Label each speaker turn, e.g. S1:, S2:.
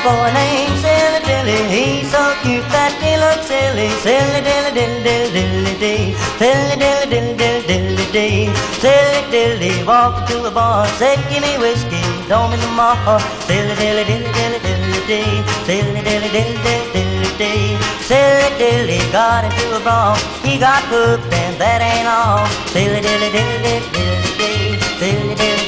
S1: boy named Silly Dilly. He's so cute that he looks silly. Silly dilly dilly dilly dilly dee. Silly dilly dilly dilly dilly dee. Silly dilly walked to a bar, said give me whiskey, don't me no more. Silly dilly dilly dilly dilly dee. Silly dilly dilly dilly dilly dee. Silly dilly got into a brawl, he got hooked and that ain't all. Silly dilly dilly dilly dilly dee. Silly dilly